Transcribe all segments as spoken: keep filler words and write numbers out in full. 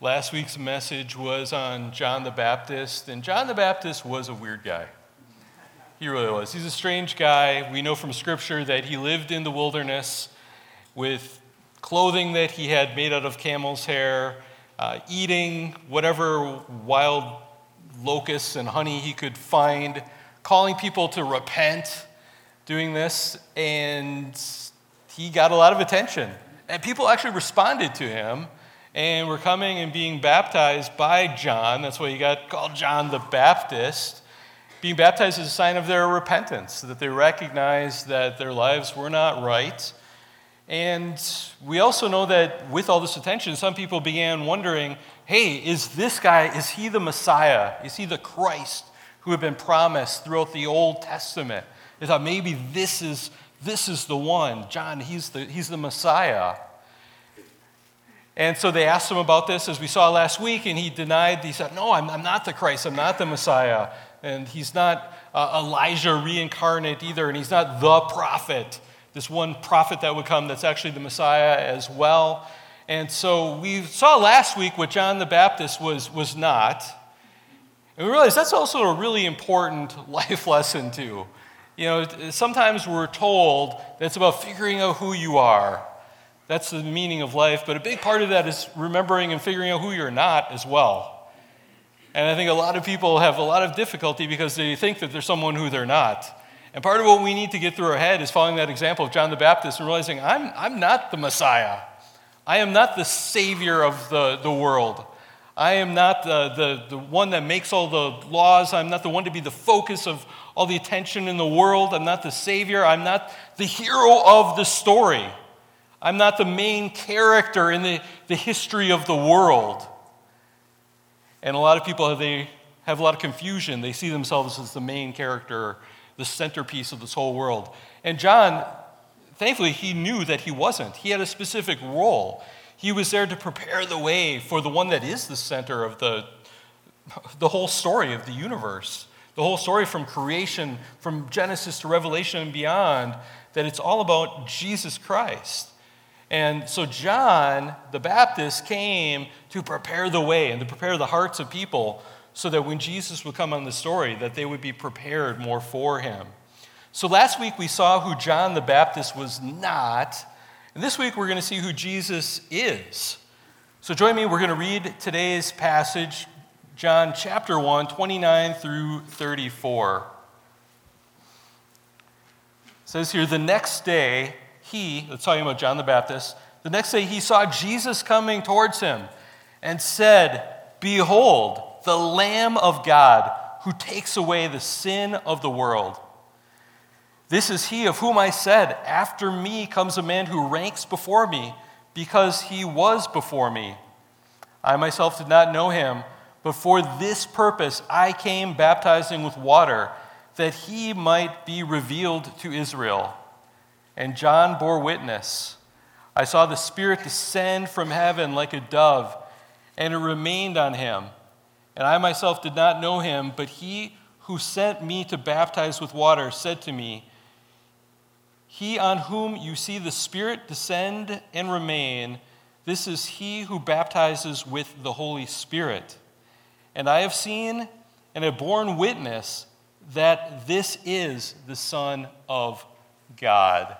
Last week's message was on John the Baptist, and John the Baptist was a weird guy. He really was. He's a strange guy. We know from Scripture that he lived in the wilderness with clothing that he had made out of camel's hair, uh, eating whatever wild locusts and honey he could find, calling people to repent, doing this, and he got a lot of attention. And people actually responded to him and were coming and being baptized by John. That's why he got called John the Baptist. Being baptized is a sign of their repentance, that they recognized that their lives were not right. And we also know that with all this attention, some people began wondering, hey, is this guy, is he the Messiah? Is he the Christ who had been promised throughout the Old Testament? They thought maybe this is this is the one. John, he's the he's the Messiah. And so they asked him about this, as we saw last week, and he denied. He said, no, I'm, I'm not the Christ. I'm not the Messiah. And he's not uh, Elijah reincarnate either, and he's not the prophet, this one prophet that would come that's actually the Messiah as well. And so we saw last week what John the Baptist was, was not. And we realized that's also a really important life lesson too. You know, sometimes we're told that it's about figuring out who you are. That's the meaning of life, but a big part of that is remembering and figuring out who you're not as well. And I think a lot of people have a lot of difficulty because they think that they're someone who they're not. And part of what we need to get through our head is following that example of John the Baptist and realizing I'm I'm not the Messiah. I am not the Savior of the, the world. I am not the, the, the one that makes all the laws. I'm not the one to be the focus of all the attention in the world. I'm not the Savior. I'm not the hero of the story. I'm not the main character in the, the history of the world. And a lot of people, they have a lot of confusion. They see themselves as the main character, the centerpiece of this whole world. And John, thankfully, he knew that he wasn't. He had a specific role. He was there to prepare the way for the one that is the center of the, the whole story of the universe. The whole story from creation, from Genesis to Revelation and beyond, that it's all about Jesus Christ. And so John the Baptist came to prepare the way and to prepare the hearts of people so that when Jesus would come on the story, that they would be prepared more for him. So last week we saw who John the Baptist was not, and this week we're going to see who Jesus is. So join me, we're going to read today's passage, John chapter one, twenty-nine through thirty-four. It says here, the next day, he, that's talking about John the Baptist, the next day he saw Jesus coming towards him and said, behold, the Lamb of God who takes away the sin of the world. This is he of whom I said, after me comes a man who ranks before me because he was before me. I myself did not know him, but for this purpose I came baptizing with water, that he might be revealed to Israel. And John bore witness. I saw the Spirit descend from heaven like a dove, and it remained on him. And I myself did not know him, but he who sent me to baptize with water said to me, he on whom you see the Spirit descend and remain, this is he who baptizes with the Holy Spirit. And I have seen and have borne witness that this is the Son of God.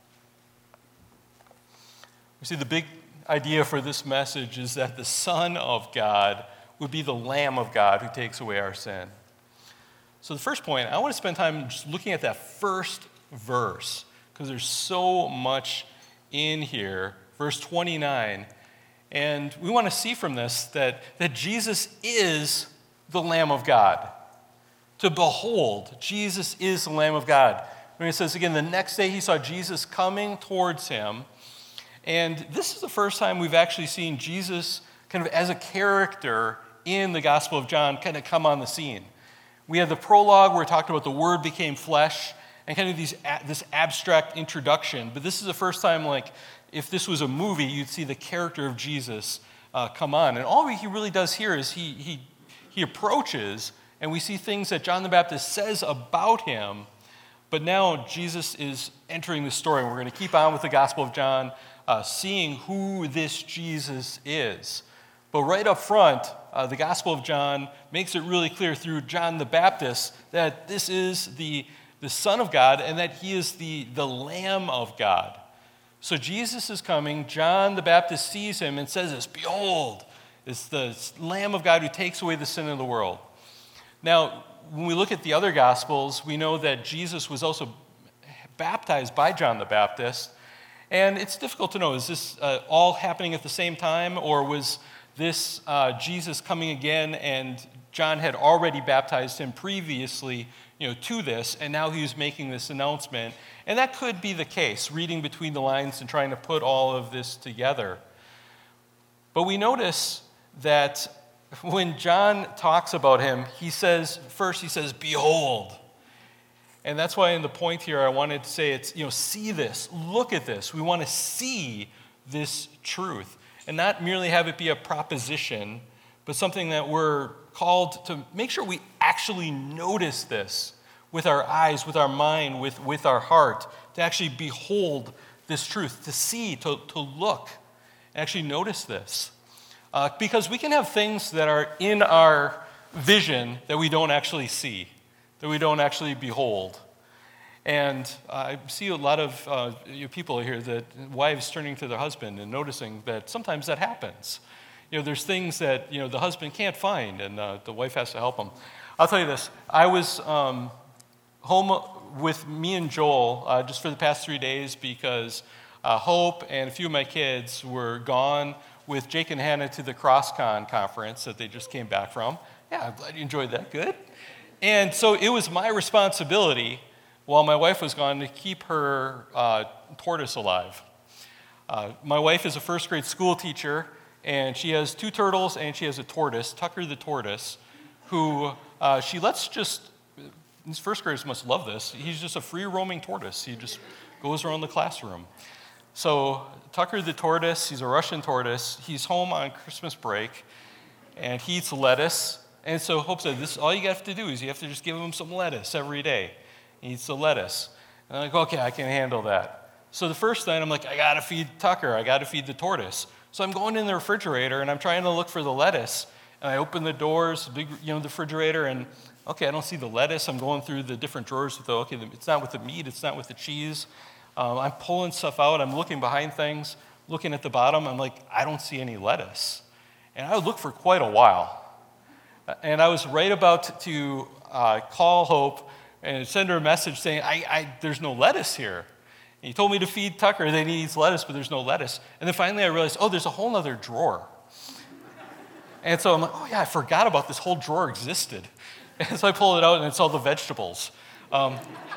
You see, the big idea for this message is that the Son of God would be the Lamb of God who takes away our sin. So the first point, I want to spend time just looking at that first verse, because there's so much in here. Verse twenty-nine. And we want to see from this that, that Jesus is the Lamb of God. To behold, Jesus is the Lamb of God. When it says again, the next day he saw Jesus coming towards him. And this is the first time we've actually seen Jesus kind of as a character in the Gospel of John kind of come on the scene. We had the prologue where it talked about the Word became flesh and kind of these this abstract introduction. But this is the first time, like, if this was a movie, you'd see the character of Jesus uh, come on. And all he really does here is he he he approaches, and we see things that John the Baptist says about him. But now Jesus is entering the story, and we're going to keep on with the Gospel of John, uh, seeing who this Jesus is. But right up front, uh, the Gospel of John makes it really clear through John the Baptist that this is the, the Son of God and that he is the, the Lamb of God. So Jesus is coming. John the Baptist sees him and says this, "Behold, it's the Lamb of God who takes away the sin of the world." Now, when we look at the other Gospels, we know that Jesus was also baptized by John the Baptist. And it's difficult to know, is this uh, all happening at the same time, or was this uh, Jesus coming again and John had already baptized him previously, you know, to this, and now he was making this announcement? And that could be the case, reading between the lines and trying to put all of this together. But we notice that when John talks about him, he says, first he says, "Behold." And that's why in the point here I wanted to say it's, you know, see this, look at this. We want to see this truth and not merely have it be a proposition, but something that we're called to make sure we actually notice this with our eyes, with our mind, with, with our heart, to actually behold this truth, to see, to, to look, and actually notice this. Uh, because we can have things that are in our vision that we don't actually see, that we don't actually behold. And uh, I see a lot of uh, you know, people here, that wives turning to their husband and noticing that sometimes that happens. You know, there's things that, you know, the husband can't find, and uh, the wife has to help him. I'll tell you this. I was um, home with me and Joel uh, just for the past three days because uh, Hope and a few of my kids were gone with Jake and Hannah to the CrossCon conference that they just came back from. Yeah, I'm glad you enjoyed that. Good. And so it was my responsibility, while my wife was gone, to keep her uh, tortoise alive. Uh, my wife is a first grade school teacher, and she has two turtles and she has a tortoise, Tucker the tortoise, who uh, she lets just, these first graders must love this, he's just a free roaming tortoise. He just goes around the classroom. So Tucker the tortoise, he's a Russian tortoise, he's home on Christmas break, and he eats lettuce. And so Hope said, this, all you have to do is you have to just give him some lettuce every day. He eats the lettuce. And I'm like, okay, I can handle that. So the first night, I'm like, I got to feed Tucker. I got to feed the tortoise. So I'm going in the refrigerator, and I'm trying to look for the lettuce. And I open the doors, big, you know, the refrigerator, and, okay, I don't see the lettuce. I'm going through the different drawers with the, okay, it's not with the meat. It's not with the cheese. Um, I'm pulling stuff out. I'm looking behind things, looking at the bottom. I'm like, I don't see any lettuce. And I would look for quite a while. And I was right about to uh, call Hope and send her a message saying, I, I, there's no lettuce here. And he told me to feed Tucker that he needs lettuce, but there's no lettuce. And then finally I realized, oh, there's a whole other drawer. And so I'm like, oh yeah, I forgot about this whole drawer existed. And so I pull it out, and it's all the vegetables. Um,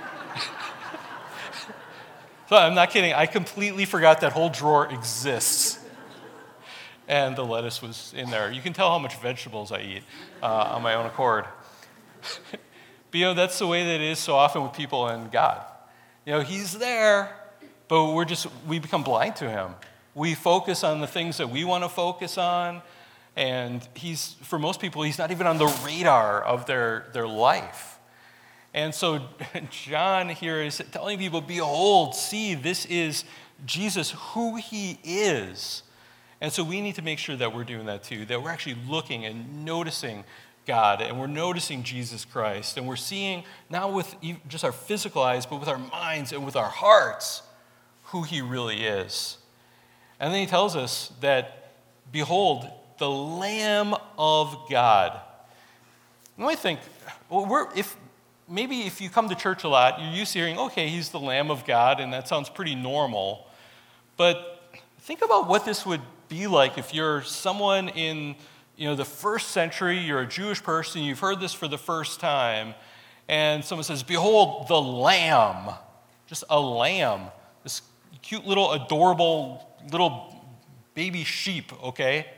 so I'm not kidding. I completely forgot that whole drawer exists. And the lettuce was in there. You can tell how much vegetables I eat uh, on my own accord. But, you know, that's the way that it is so often with people and God. You know, he's there, but we're just, we become blind to him. We focus on the things that we want to focus on, and he's, for most people, he's not even on the radar of their, their life. And so John here is telling people, behold, see, this is Jesus, who he is. And so we need to make sure that we're doing that too, that we're actually looking and noticing God, and we're noticing Jesus Christ, and we're seeing, not with just our physical eyes, but with our minds and with our hearts, who he really is. And then he tells us that, behold, the Lamb of God. And I think, well, we're, if maybe if you come to church a lot, you're used to hearing, okay, he's the Lamb of God, and that sounds pretty normal. But think about what this would be like if you're someone in, you know, the first century, you're a Jewish person, you've heard this for the first time, and someone says, behold, the Lamb, just a lamb, this cute little adorable little baby sheep, okay?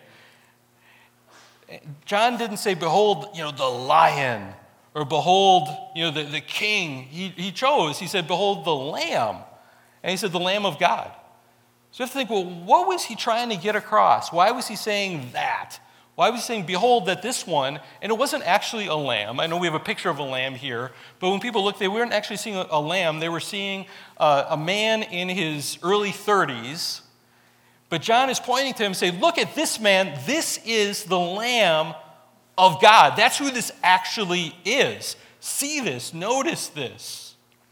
John didn't say, behold, you know, the lion, or behold, you know, the, the king. He, he chose, he said, behold, the lamb, and he said, the Lamb of God. So you have to think, well, what was he trying to get across? Why was he saying that? Why was he saying, behold, that this one, and it wasn't actually a lamb. I know we have a picture of a lamb here, but when people looked, they weren't actually seeing a lamb. They were seeing uh, a man in his early thirties, But John is pointing to him and saying, look at this man. This is the Lamb of God. That's who this actually is. See this. Notice this.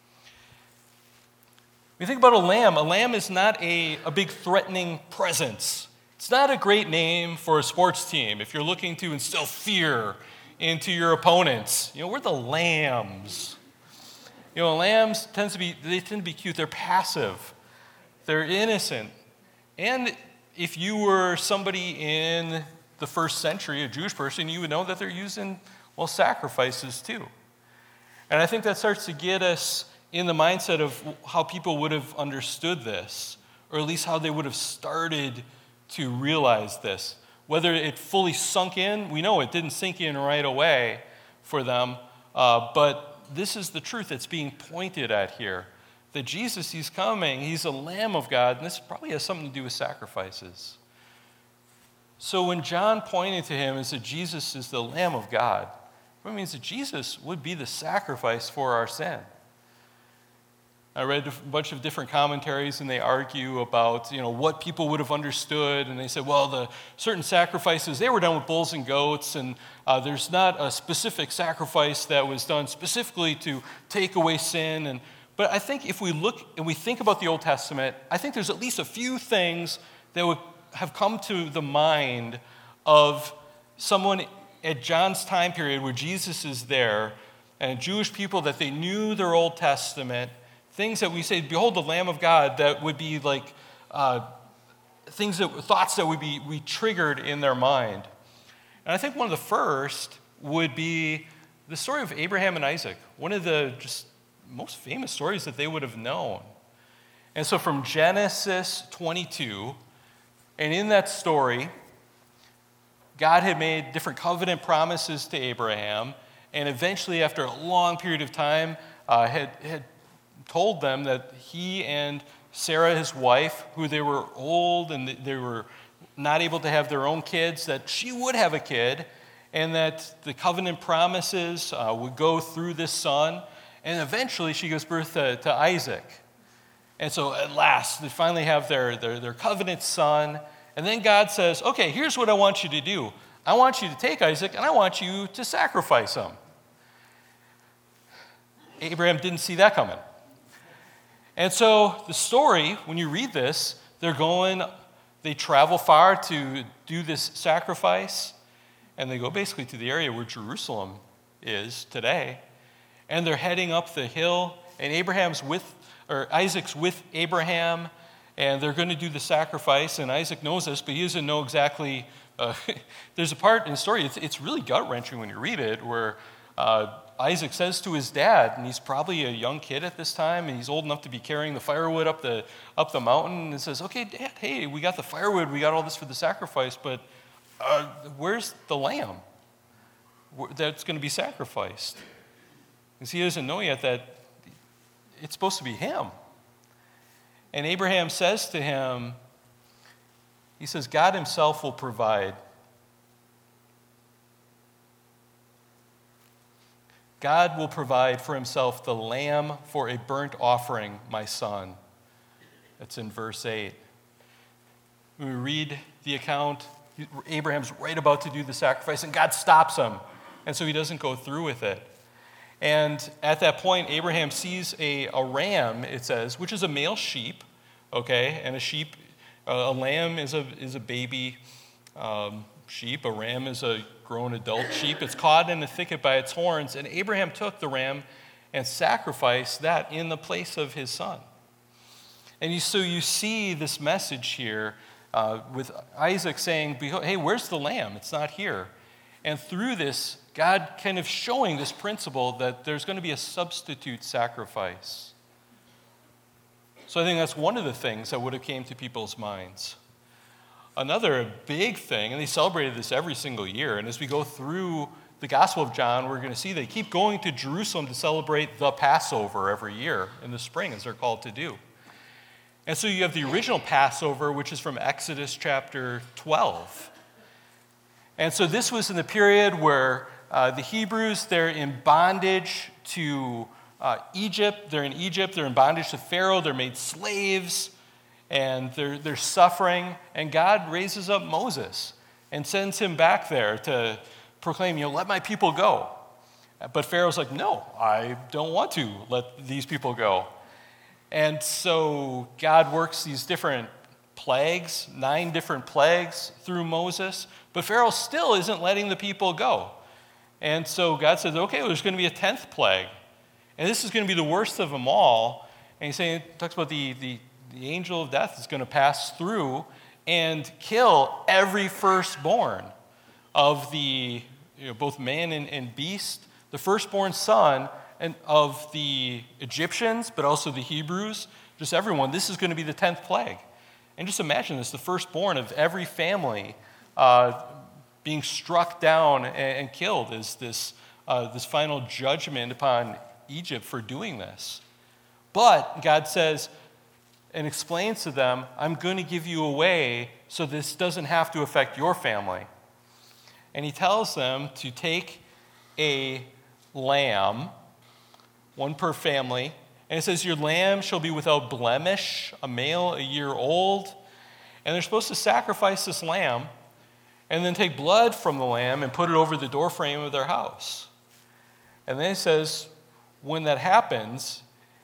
When you think about a lamb, a lamb is not a, a big threatening presence. It's not a great name for a sports team if you're looking to instill fear into your opponents. You know, we're the lambs. You know, lambs tend to be, they tend to be cute. They're passive. They're innocent. And if you were somebody in the first century, a Jewish person, you would know that they're using, well, sacrifices too. And I think that starts to get us in the mindset of how people would have understood this, or at least how they would have started to realize this. Whether it fully sunk in, we know it didn't sink in right away for them, uh, but this is the truth that's being pointed at here. That Jesus, he's coming, he's a Lamb of God, and this probably has something to do with sacrifices. So when John pointed to him and said Jesus is the Lamb of God, it means that Jesus would be the sacrifice for our sin. I read a bunch of different commentaries, and they argue about, you know, what people would have understood. And they said, well, the certain sacrifices, they were done with bulls and goats, and uh, there's not a specific sacrifice that was done specifically to take away sin. And but I think if we look and we think about the Old Testament, I think there's at least a few things that would have come to the mind of someone at John's time period where Jesus is there, and Jewish people that they knew their Old Testament. Things that we say, behold the Lamb of God, that would be like uh, things that, thoughts that would be we triggered in their mind. And I think one of the first would be the story of Abraham and Isaac, one of the just most famous stories that they would have known. And so from Genesis twenty-two, and in that story, God had made different covenant promises to Abraham, and eventually, after a long period of time, uh, had had told them that he and Sarah, his wife, who they were old and they were not able to have their own kids, that she would have a kid, and that the covenant promises uh, would go through this son, and eventually she gives birth to, to Isaac. And so at last, they finally have their, their, their covenant son, and then God says, okay, here's what I want you to do. I want you to take Isaac, and I want you to sacrifice him. Abraham didn't see that coming. And so the story, when you read this, they're going, they travel far to do this sacrifice, and they go basically to the area where Jerusalem is today, and they're heading up the hill, and Abraham's with, or Isaac's with Abraham, and they're going to do the sacrifice, and Isaac knows this, but he doesn't know exactly, uh, there's a part in the story, it's, it's really gut-wrenching when you read it, where uh, Isaac says to his dad, and he's probably a young kid at this time, and he's old enough to be carrying the firewood up the up the mountain, and says, okay, Dad, hey, we got the firewood, we got all this for the sacrifice, but uh, where's the lamb that's going to be sacrificed? Because he doesn't know yet that it's supposed to be him. And Abraham says to him, he says, God himself will provide. God will provide for himself the lamb for a burnt offering, my son. That's in verse eight. When we read the account, Abraham's right about to do the sacrifice, and God stops him. And so he doesn't go through with it. And at that point, Abraham sees a, a ram, it says, which is a male sheep, okay? And a sheep, uh, a lamb is a, is a baby um, sheep. A ram is a grown adult sheep. It's caught in the thicket by its horns, and Abraham took the ram and sacrificed that in the place of his son. And you, so you see this message here uh, with Isaac saying, hey, where's the lamb? It's not here. And through this, God kind of showing this principle that there's going to be a substitute sacrifice. So I think that's one of the things that would have came to people's minds. Another big thing, and they celebrated this every single year, and as we go through the Gospel of John, we're going to see they keep going to Jerusalem to celebrate the Passover every year in the spring, as they're called to do. And so you have the original Passover, which is from Exodus chapter twelve. And so this was in the period where uh, the Hebrews, they're in bondage to uh, Egypt. They're in Egypt. They're in bondage to Pharaoh. They're made slaves. and they're, they're suffering, and God raises up Moses and sends him back there to proclaim, you know, let my people go. But Pharaoh's like, no, I don't want to let these people go. And so God works these different plagues, nine different plagues through Moses, but Pharaoh still isn't letting the people go. And so God says, okay, well, there's going to be a tenth plague. And this is going to be the worst of them all. And he's saying, it talks about the, the, the angel of death is going to pass through and kill every firstborn of the, you know, both man and, and beast, the firstborn son and of the Egyptians, but also the Hebrews, just everyone. This is going to be the tenth plague. And just imagine this, the firstborn of every family uh, being struck down and, and killed is this, uh, this final judgment upon Egypt for doing this. But God says and explains to them, I'm going to give you a way so this doesn't have to affect your family. And he tells them to take a lamb, one per family, and it says, your lamb shall be without blemish, a male a year old. And they're supposed to sacrifice this lamb and then take blood from the lamb and put it over the doorframe of their house. And then it says, when that happens,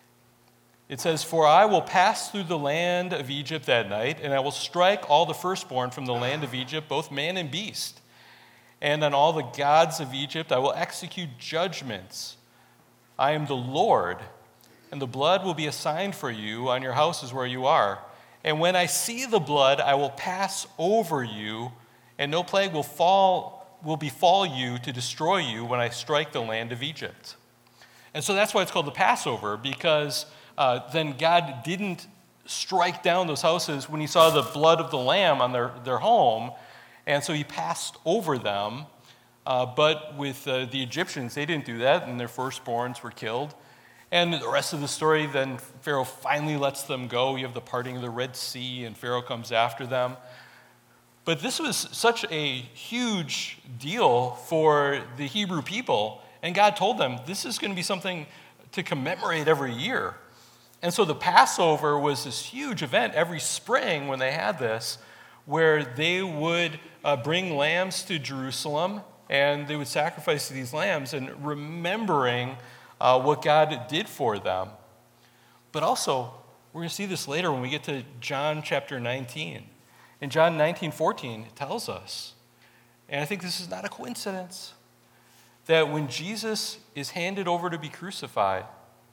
it says, for I will pass through the land of Egypt that night, and I will strike all the firstborn from the land of Egypt, both man and beast. And on all the gods of Egypt I will execute judgments. I am the Lord, and the blood will be a sign for you on your houses where you are. And when I see the blood, I will pass over you, and no plague will fall will befall you to destroy you when I strike the land of Egypt. And so that's why it's called the Passover, because uh, then God didn't strike down those houses when he saw the blood of the lamb on their, their home, and so he passed over them. Uh, but with uh, the Egyptians, they didn't do that, and their firstborns were killed. And the rest of the story, then Pharaoh finally lets them go. You have the parting of the Red Sea, and Pharaoh comes after them. But this was such a huge deal for the Hebrew people, and God told them this is going to be something to commemorate every year. And so the Passover was this huge event every spring when they had this, where they would uh, bring lambs to Jerusalem, and they would sacrifice these lambs, and remembering uh, what God did for them. But also, we're going to see this later when we get to John chapter nineteen. In John nineteen fourteen, it tells us, and I think this is not a coincidence, that when Jesus is handed over to be crucified,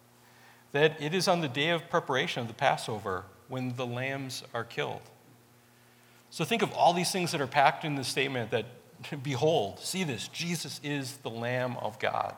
that it is on the day of preparation of the Passover when the lambs are killed. So think of all these things that are packed in this statement that, behold, see this, Jesus is the Lamb of God.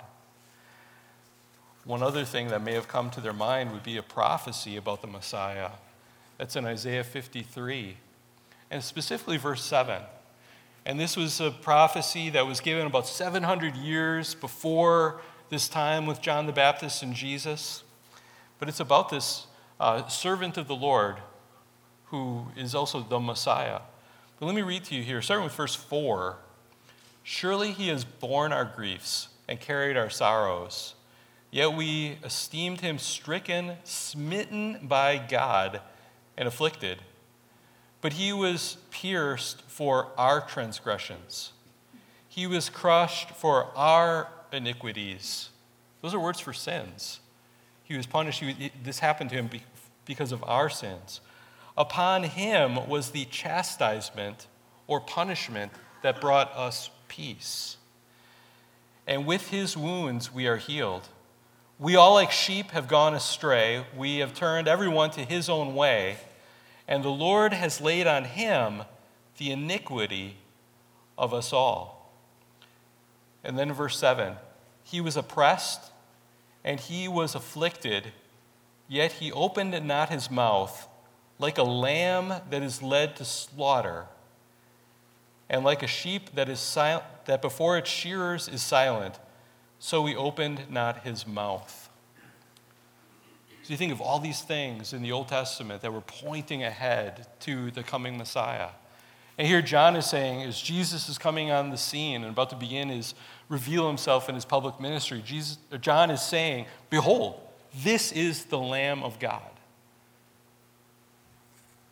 One other thing that may have come to their mind would be a prophecy about the Messiah. That's in Isaiah fifty-three, and specifically verse seven. And this was a prophecy that was given about seven hundred years before this time with John the Baptist and Jesus. But it's about this uh, servant of the Lord who is also the Messiah. But let me read to you here, starting with verse four. Surely he has borne our griefs and carried our sorrows. Yet we esteemed him stricken, smitten by God, and afflicted. But he was pierced for our transgressions. He was crushed for our iniquities. Those are words for sins. He was punished. He, this happened to him because of our sins. Upon him was the chastisement or punishment that brought us peace. And with his wounds we are healed. We all like sheep have gone astray. We have turned everyone to his own way. And the Lord has laid on him the iniquity of us all. And then verse seven, he was oppressed and he was afflicted, yet he opened not his mouth. Like a lamb that is led to slaughter, and like a sheep that is sil- that before its shearers is silent, so he opened not his mouth. So you think of all these things in the Old Testament that were pointing ahead to the coming Messiah. And here John is saying, as Jesus is coming on the scene and about to begin his reveal himself in his public ministry, Jesus, John is saying, behold, this is the Lamb of God.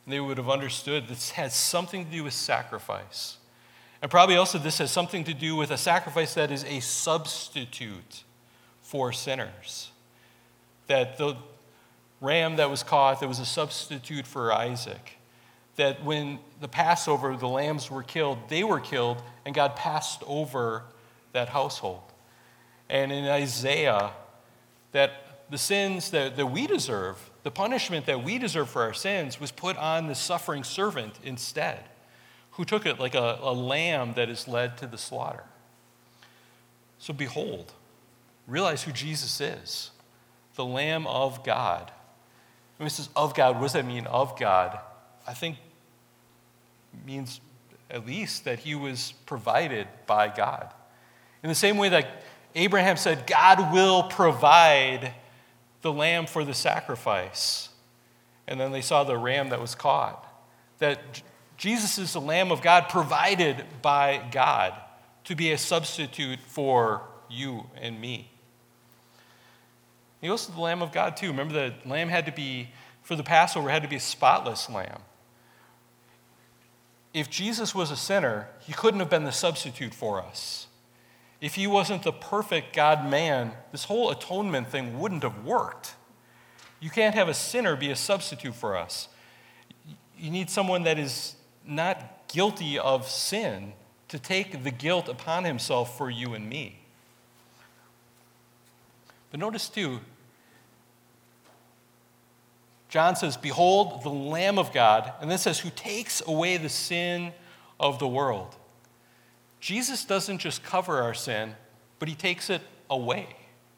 And they would have understood this has something to do with sacrifice. And probably also this has something to do with a sacrifice that is a substitute for sinners. That the ram that was caught, that was a substitute for Isaac. That when the Passover, the lambs were killed, they were killed, and God passed over that household. And in Isaiah, that the sins that, that we deserve, the punishment that we deserve for our sins, was put on the suffering servant instead, who took it like a, a lamb that is led to the slaughter. So behold, realize who Jesus is, the Lamb of God. When it says of God, what does that mean, of God? I think it means at least that he was provided by God. In the same way that Abraham said, God will provide the lamb for the sacrifice. And then they saw the ram that was caught. That Jesus is the Lamb of God provided by God to be a substitute for you and me. He was the Lamb of God too. Remember, the lamb had to be, for the Passover, had to be a spotless lamb. If Jesus was a sinner, he couldn't have been the substitute for us. If he wasn't the perfect God-man, this whole atonement thing wouldn't have worked. You can't have a sinner be a substitute for us. You need someone that is not guilty of sin to take the guilt upon himself for you and me. But notice too, John says, behold, the Lamb of God, and then says, who takes away the sin of the world. Jesus doesn't just cover our sin, but he takes it away.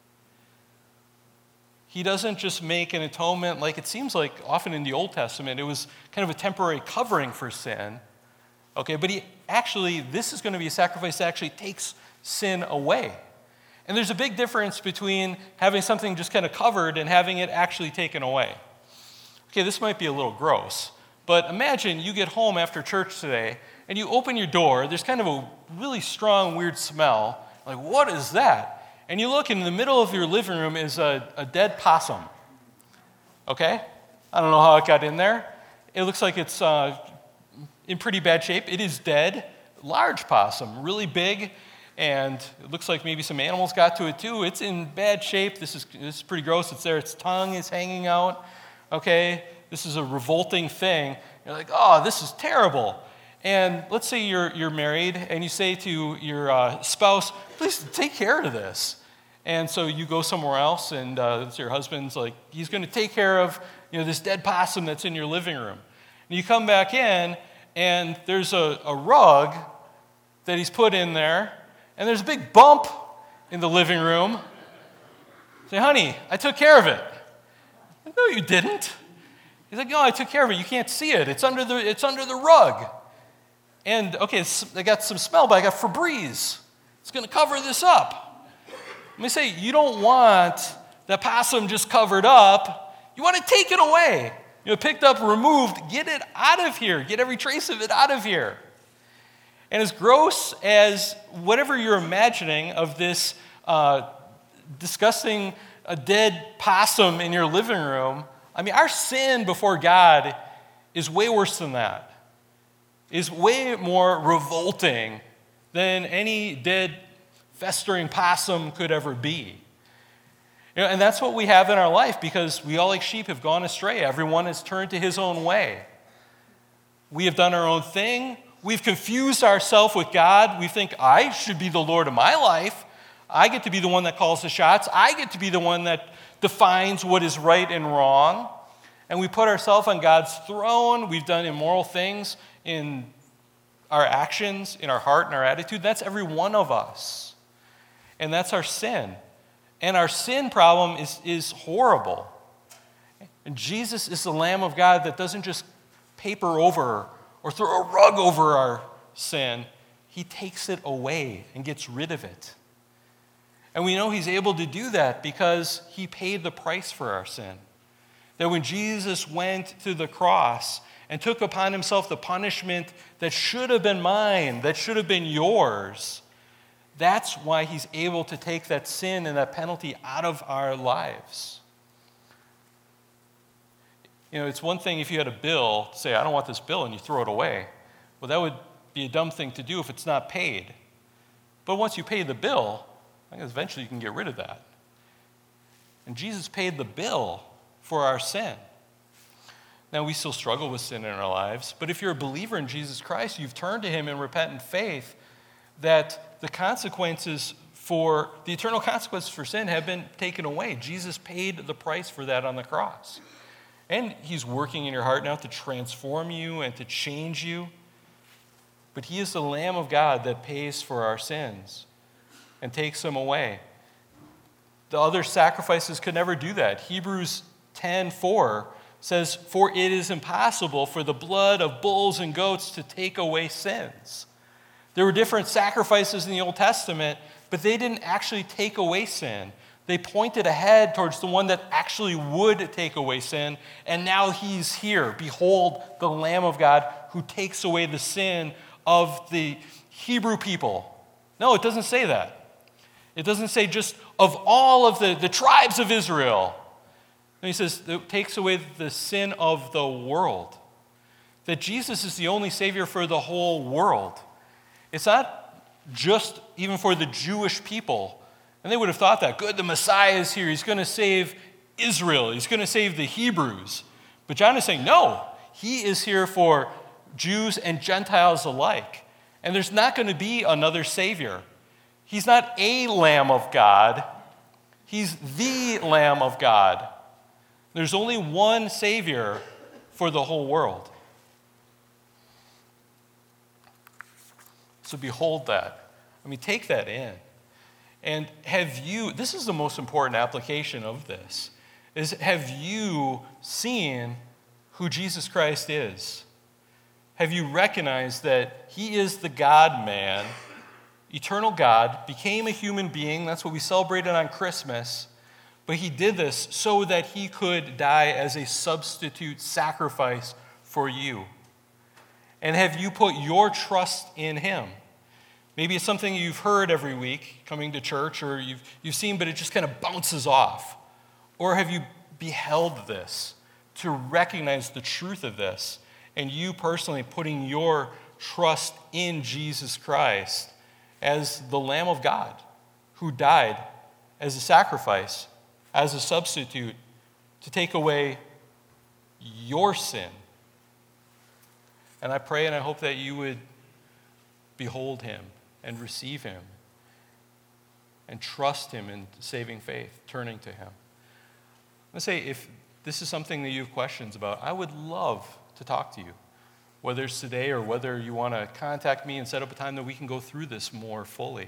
He doesn't just make an atonement like it seems like often in the Old Testament. It was kind of a temporary covering for sin. Okay, but he actually, this is going to be a sacrifice that actually takes sin away. And there's a big difference between having something just kind of covered and having it actually taken away. Okay, this might be a little gross, but imagine you get home after church today and you open your door, there's kind of a really strong, weird smell. Like, what is that? And you look, and in the middle of your living room is a, a dead possum. Okay? I don't know how it got in there. It looks like it's uh, in pretty bad shape. It is dead. Large possum, really big, and it looks like maybe some animals got to it too. It's in bad shape. This is, this is pretty gross. It's there. Its tongue is hanging out. Okay? This is a revolting thing. You're like, oh, this is terrible. And let's say you're you're married, and you say to your uh, spouse, please take care of this. And so you go somewhere else, and uh, so your husband's like, he's going to take care of you know this dead possum that's in your living room. And you come back in, and there's a, a rug that he's put in there, and there's a big bump in the living room. Say, honey, I took care of it. No, you didn't. He's like, no, I took care of it. You can't see it. It's under the it's under the rug. And, okay, I got some smell, but I got Febreze. It's going to cover this up. Let me say, you don't want the possum just covered up. You want to take it away. You know, picked up, removed, get it out of here. Get every trace of it out of here. And as gross as whatever you're imagining of this uh, disgusting a dead possum in your living room, I mean, our sin before God is way worse than that. Is way more revolting than any dead, festering possum could ever be. You know, and that's what we have in our life because we all like sheep have gone astray. Everyone has turned to his own way. We have done our own thing. We've confused ourselves with God. We think, I should be the Lord of my life. I get to be the one that calls the shots. I get to be the one that defines what is right and wrong. And we put ourselves on God's throne. We've done immoral things in our actions, in our heart, and our attitude. That's every one of us. And that's our sin. And our sin problem is, is horrible. And Jesus is the Lamb of God that doesn't just paper over or throw a rug over our sin. He takes it away and gets rid of it. And we know he's able to do that because he paid the price for our sin. That when Jesus went to the cross and took upon himself the punishment that should have been mine, that should have been yours, that's why he's able to take that sin and that penalty out of our lives. You know, it's one thing if you had a bill, say, I don't want this bill, and you throw it away. Well, that would be a dumb thing to do if it's not paid. But once you pay the bill, I guess eventually you can get rid of that. And Jesus paid the bill for our sin. Now, we still struggle with sin in our lives, but if you're a believer in Jesus Christ, you've turned to him in repentant faith, that the consequences for, the eternal consequences for sin have been taken away. Jesus paid the price for that on the cross. And he's working in your heart now to transform you and to change you. But he is the Lamb of God that pays for our sins and takes them away. The other sacrifices could never do that. Hebrews ten four says, for it is impossible for the blood of bulls and goats to take away sins. There were different sacrifices in the Old Testament, but they didn't actually take away sin. They pointed ahead towards the one that actually would take away sin, and now he's here. Behold, the Lamb of God who takes away the sin of the Hebrew people. No, it doesn't say that. It doesn't say just of all of the, the tribes of Israel. And he says it takes away the sin of the world. That Jesus is the only Savior for the whole world. It's not just even for the Jewish people. And they would have thought that, good, the Messiah is here. He's going to save Israel. He's going to save the Hebrews. But John is saying, no, he is here for Jews and Gentiles alike. And there's not going to be another Savior. He's not a Lamb of God. He's the Lamb of God. There's only one Savior for the whole world. So behold that. I mean, take that in. And have you, this is the most important application of this, is have you seen who Jesus Christ is? Have you recognized that he is the God-man, eternal God, became a human being? That's what we celebrated on Christmas. But he did this so that he could die as a substitute sacrifice for you. And have you put your trust in him? Maybe it's something you've heard every week coming to church, or you've, you've seen, but it just kind of bounces off. Or have you beheld this to recognize the truth of this, and you personally putting your trust in Jesus Christ as the Lamb of God who died as a sacrifice, as a substitute to take away your sin? And I pray and I hope that you would behold him and receive him and trust him in saving faith, turning to him. Let's say if this is something that you have questions about, I would love to talk to you, whether it's today or whether you want to contact me and set up a time that we can go through this more fully.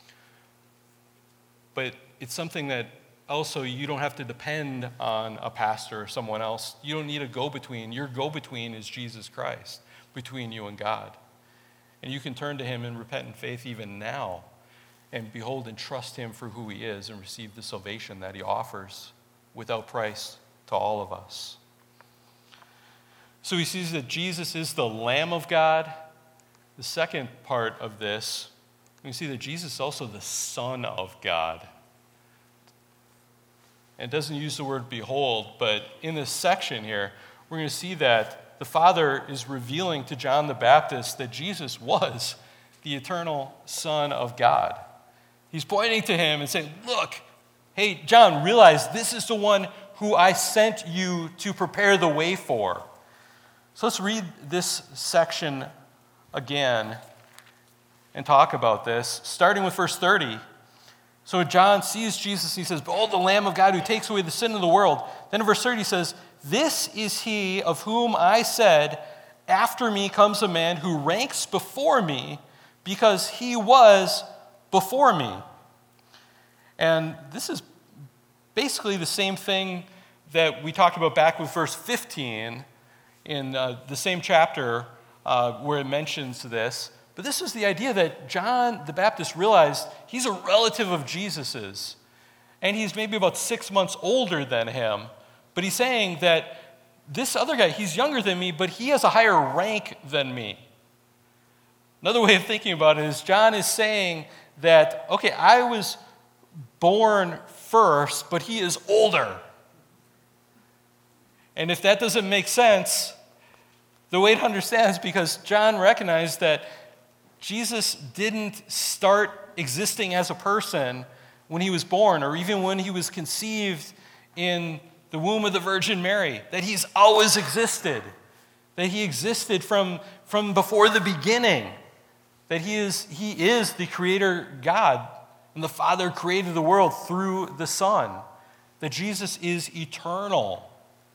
But it's something that also you don't have to depend on a pastor or someone else. You don't need a go-between. Your go-between is Jesus Christ between you and God. And you can turn to him in repentant faith even now and behold and trust him for who he is and receive the salvation that he offers without price to all of us. So he sees that Jesus is the Lamb of God. The second part of this, we see that Jesus is also the Son of God. And it doesn't use the word behold, but in this section here, we're going to see that the Father is revealing to John the Baptist that Jesus was the eternal Son of God. He's pointing to him and saying, look, hey, John, realize this is the one who I sent you to prepare the way for. So let's read this section again and talk about this, starting with verse thirty. So when John sees Jesus, he says, behold, the Lamb of God who takes away the sin of the world. Then in verse thirty he says, this is he of whom I said, after me comes a man who ranks before me because he was before me. And this is basically the same thing that we talked about back with verse fifteen in uh, the same chapter uh, where it mentions this. But this is the idea that John the Baptist realized he's a relative of Jesus's. And he's maybe about six months older than him. But he's saying that this other guy, he's younger than me, but he has a higher rank than me. Another way of thinking about it is John is saying that, okay, I was born first, but he is older. And if that doesn't make sense, the way to understand is because John recognized that Jesus didn't start existing as a person when he was born or even when he was conceived in the womb of the Virgin Mary, that he's always existed, that he existed from, from before the beginning, that he is, he is the creator God, and the Father created the world through the Son, that Jesus is eternal.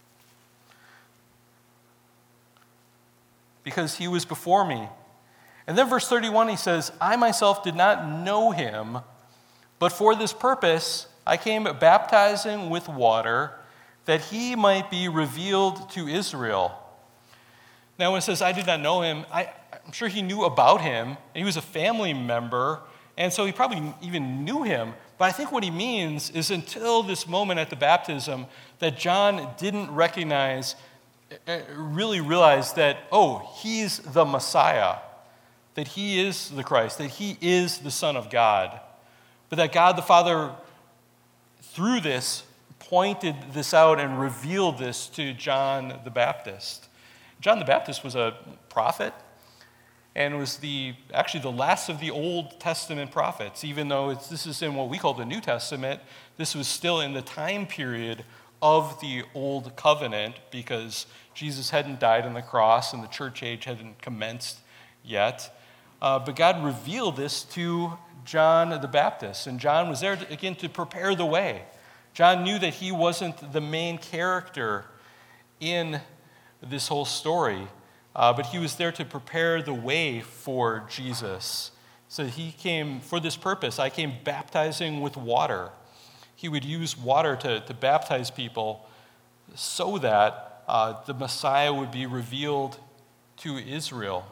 Because he was before me. And then verse thirty-one, he says, I myself did not know him, but for this purpose I came baptizing with water, that he might be revealed to Israel. Now when it says I did not know him, I, I'm sure he knew about him, and he was a family member, and so he probably even knew him. But I think what he means is until this moment at the baptism that John didn't recognize, really realize that, oh, he's the Messiah, that he is the Christ, that he is the Son of God, but that God the Father, through this, pointed this out and revealed this to John the Baptist. John the Baptist was a prophet and was the actually the last of the Old Testament prophets. Even though it's, this is in what we call the New Testament, this was still in the time period of the Old Covenant because Jesus hadn't died on the cross and the church age hadn't commenced yet. Uh, but God revealed this to John the Baptist, and John was there, to, again, to prepare the way. John knew that he wasn't the main character in this whole story, uh, but he was there to prepare the way for Jesus. So he came for this purpose. I came baptizing with water. He would use water to, to baptize people so that uh, the Messiah would be revealed to Israel.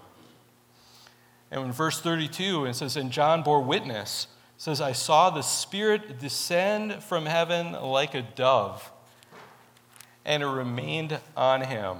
And in verse thirty-two, it says, and John bore witness. It says, I saw the Spirit descend from heaven like a dove, and it remained on him.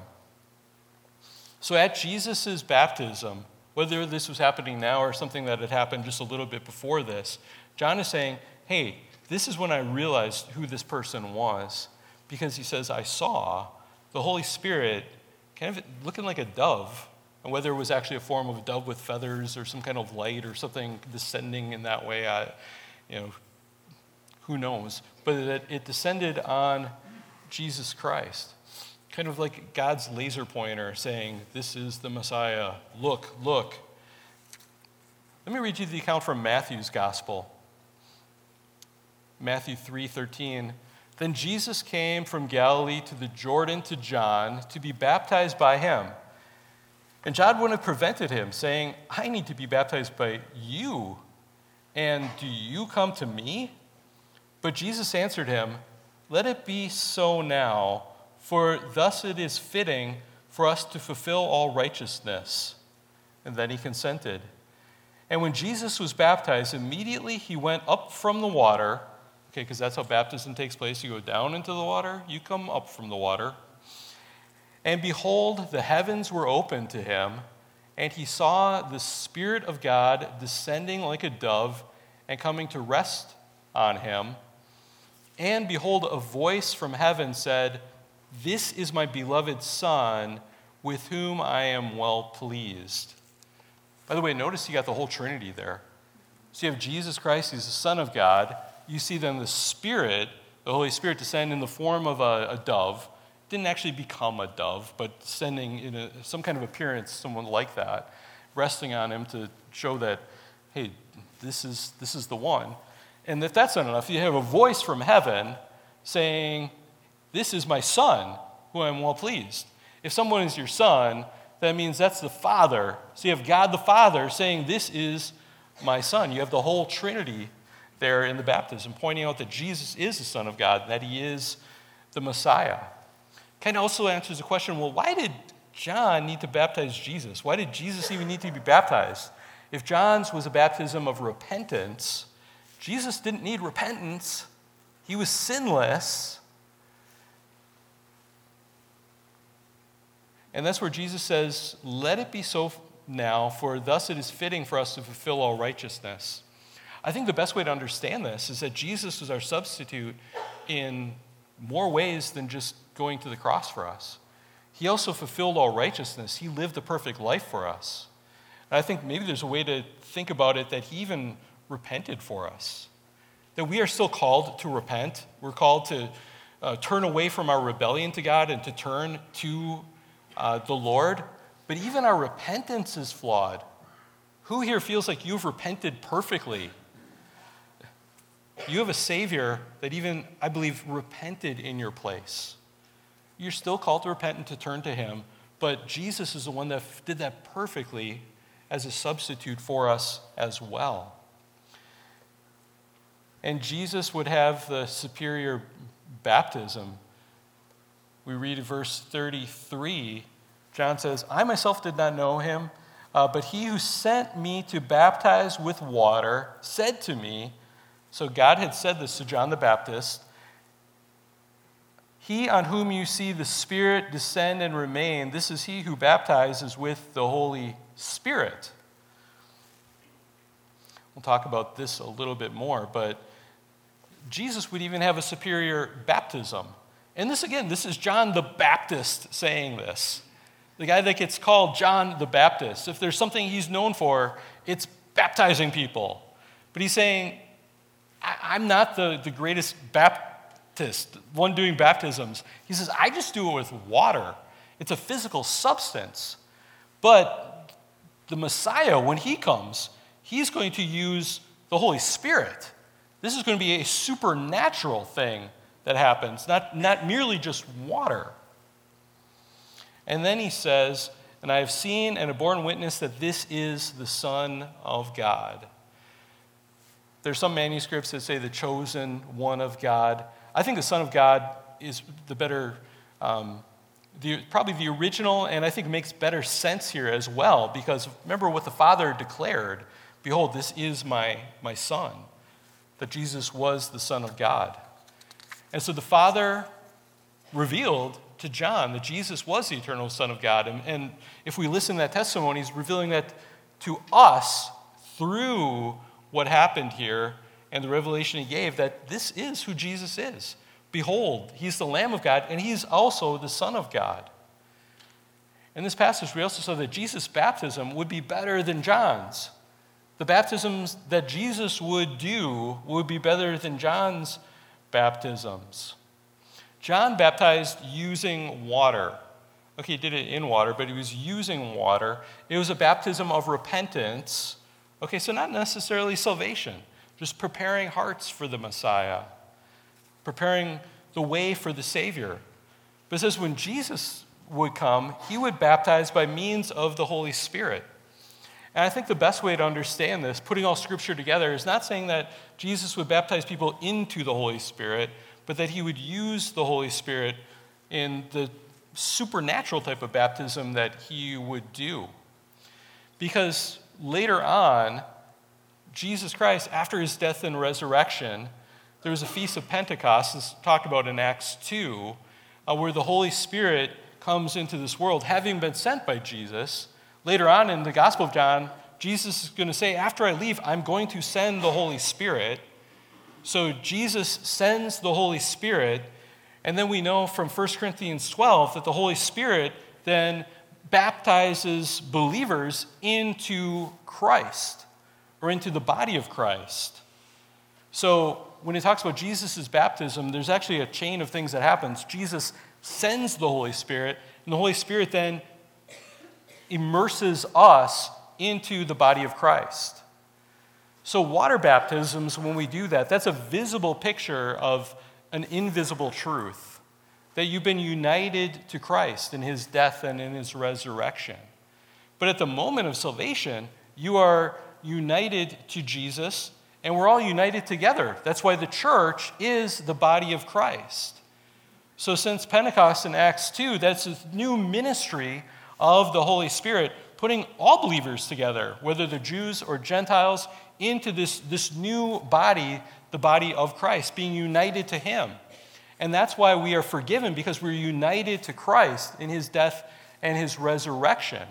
So at Jesus' baptism, whether this was happening now or something that had happened just a little bit before this, John is saying, hey, this is when I realized who this person was, because he says, I saw the Holy Spirit kind of looking like a dove, and whether it was actually a form of a dove with feathers or some kind of light or something descending in that way, I, you know, who knows? But that it descended on Jesus Christ, kind of like God's laser pointer saying, this is the Messiah, look, look. Let me read you the account from Matthew's Gospel. Matthew three thirteen. Then Jesus came from Galilee to the Jordan to John to be baptized by him. And John wouldn't have prevented him, saying, I need to be baptized by you, and do you come to me? But Jesus answered him, let it be so now, for thus it is fitting for us to fulfill all righteousness. And then he consented. And when Jesus was baptized, immediately he went up from the water. Okay, because that's how baptism takes place. You go down into the water, you come up from the water. And behold, the heavens were opened to him, and he saw the Spirit of God descending like a dove and coming to rest on him. And behold, a voice from heaven said, this is my beloved Son, with whom I am well pleased. By the way, notice you got the whole Trinity there. So you have Jesus Christ, he's the Son of God. You see then the Spirit, the Holy Spirit, descend in the form of a, a dove. Didn't actually become a dove, but sending in a, some kind of appearance, someone like that, resting on him to show that, hey, this is this is the one. And if that's not enough, you have a voice from heaven saying, this is my Son, who I am well pleased. If someone is your son, that means that's the Father. So you have God the Father saying, this is my Son. You have the whole Trinity there in the baptism, pointing out that Jesus is the Son of God, that he is the Messiah. Kind of also answers the question, well, why did John need to baptize Jesus? Why did Jesus even need to be baptized? If John's was a baptism of repentance, Jesus didn't need repentance. He was sinless. And that's where Jesus says, let it be so now, for thus it is fitting for us to fulfill all righteousness. I think the best way to understand this is that Jesus was our substitute in more ways than just going to the cross for us. He also fulfilled all righteousness. He lived a perfect life for us. And I think maybe there's a way to think about it that he even repented for us. That we are still called to repent. We're called to uh, turn away from our rebellion to God and to turn to uh, the Lord. But even our repentance is flawed. Who here feels like you've repented perfectly? You have a Savior that even, I believe, repented in your place. You're still called to repent and to turn to him, but Jesus is the one that did that perfectly as a substitute for us as well. And Jesus would have the superior baptism. We read in verse thirty-three, John says, I myself did not know him, uh, but he who sent me to baptize with water said to me, so God had said this to John the Baptist, he on whom you see the Spirit descend and remain, this is he who baptizes with the Holy Spirit. We'll talk about this a little bit more, but Jesus would even have a superior baptism. And this, again, this is John the Baptist saying this. The guy that gets called John the Baptist. If there's something he's known for, it's baptizing people. But he's saying, I'm not the, the greatest Baptist, one doing baptisms. He says, I just do it with water. It's a physical substance. But the Messiah, when he comes, he's going to use the Holy Spirit. This is going to be a supernatural thing that happens, not, not merely just water. And then he says, and I have seen and have borne witness that this is the Son of God. There's some manuscripts that say the chosen one of God. I think the Son of God is the better, um, the, probably the original, and I think makes better sense here as well, because remember what the Father declared, behold, this is my, my Son, that Jesus was the Son of God. And so the Father revealed to John that Jesus was the eternal Son of God. And, and if we listen to that testimony, he's revealing that to us through what happened here and the revelation he gave, that this is who Jesus is. Behold, he's the Lamb of God, and he's also the Son of God. In this passage, we also saw that Jesus' baptism would be better than John's. The baptisms that Jesus would do would be better than John's baptisms. John baptized using water. Okay, he did it in water, but he was using water. It was a baptism of repentance. Okay, so not necessarily salvation, just preparing hearts for the Messiah, preparing the way for the Savior. But it says when Jesus would come, he would baptize by means of the Holy Spirit. And I think the best way to understand this, putting all Scripture together, is not saying that Jesus would baptize people into the Holy Spirit, but that he would use the Holy Spirit in the supernatural type of baptism that he would do. Because later on, Jesus Christ, after his death and resurrection, there was a Feast of Pentecost, this is talked about in Acts two, uh, where the Holy Spirit comes into this world, having been sent by Jesus. Later on in the Gospel of John, Jesus is going to say, after I leave, I'm going to send the Holy Spirit. So Jesus sends the Holy Spirit, and then we know from First Corinthians twelve that the Holy Spirit then baptizes believers into Christ, or into the body of Christ. So when it talks about Jesus' baptism, there's actually a chain of things that happens. Jesus sends the Holy Spirit, and the Holy Spirit then immerses us into the body of Christ. So water baptisms, when we do that, that's a visible picture of an invisible truth, that you've been united to Christ in his death and in his resurrection. But at the moment of salvation, you are united to Jesus, and we're all united together. That's why the church is the body of Christ. So since Pentecost in Acts two, that's a new ministry of the Holy Spirit, putting all believers together, whether they're Jews or Gentiles, into this, this new body, the body of Christ, being united to him. And that's why we are forgiven, because we're united to Christ in his death and his resurrection.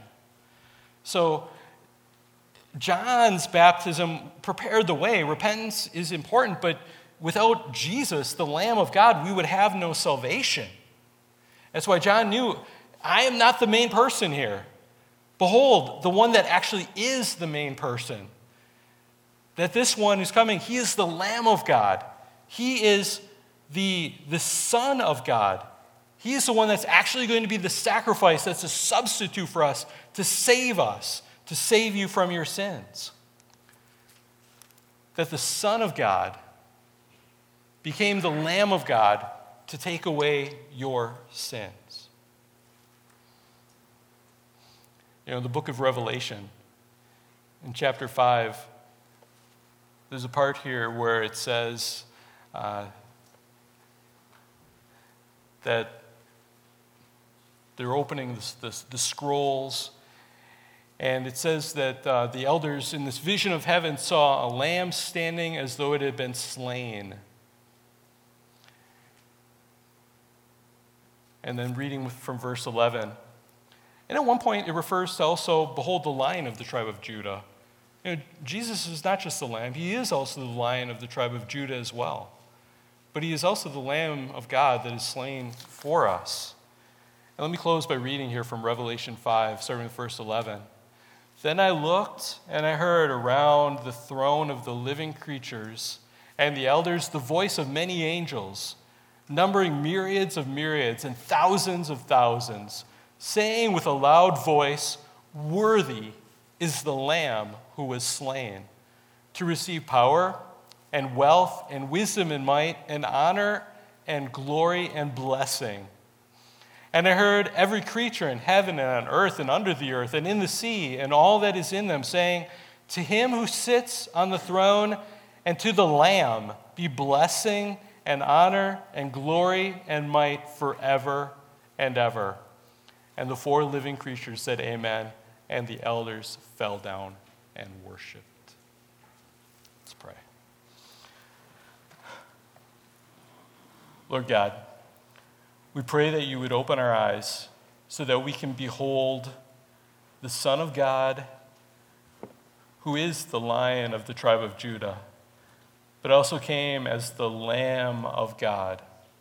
So John's baptism prepared the way. Repentance is important, but without Jesus, the Lamb of God, we would have no salvation. That's why John knew, I am not the main person here. Behold, the one that actually is the main person. That this one who's coming, he is the Lamb of God. He is the, the Son of God. He is the one that's actually going to be the sacrifice that's a substitute for us to save us, to save you from your sins. That the Son of God became the Lamb of God to take away your sins. You know, the book of Revelation, in chapter five, there's a part here where it says uh, that they're opening this, this, the scrolls, and it says that uh, the elders in this vision of heaven saw a lamb standing as though it had been slain. And then reading from verse eleven. And at one point it refers to also, behold, the Lion of the tribe of Judah. You know, Jesus is not just the Lamb, he is also the Lion of the tribe of Judah as well. But he is also the Lamb of God that is slain for us. And let me close by reading here from Revelation five, starting with verse eleven. Then I looked, and I heard around the throne of the living creatures and the elders the voice of many angels, numbering myriads of myriads and thousands of thousands, saying with a loud voice, worthy is the Lamb who was slain, to receive power and wealth and wisdom and might and honor and glory and blessing. And I heard every creature in heaven and on earth and under the earth and in the sea and all that is in them, saying, to him who sits on the throne and to the Lamb be blessing and honor and glory and might forever and ever. And the four living creatures said, amen, and the elders fell down and worshiped. Let's pray. Lord God, we pray that you would open our eyes so that we can behold the Son of God, who is the Lion of the tribe of Judah, but also came as the Lamb of God,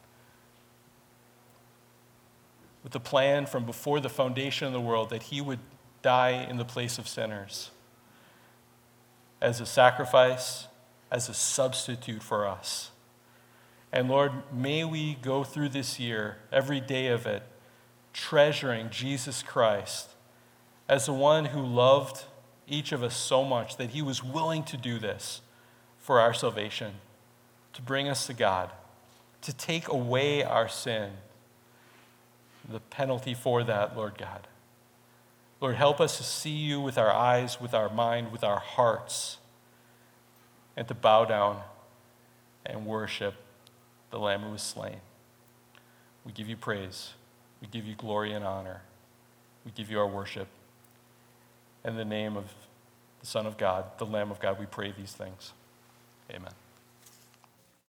with the plan from before the foundation of the world that he would die in the place of sinners as a sacrifice, as a substitute for us. And Lord, may we go through this year, every day of it, treasuring Jesus Christ as the one who loved each of us so much that he was willing to do this for our salvation, to bring us to God, to take away our sin, the penalty for that, Lord God. Lord, help us to see you with our eyes, with our mind, with our hearts, and to bow down and worship the Lamb who was slain. We give you praise. We give you glory and honor. We give you our worship. In the name of the Son of God, the Lamb of God, we pray these things. Amen.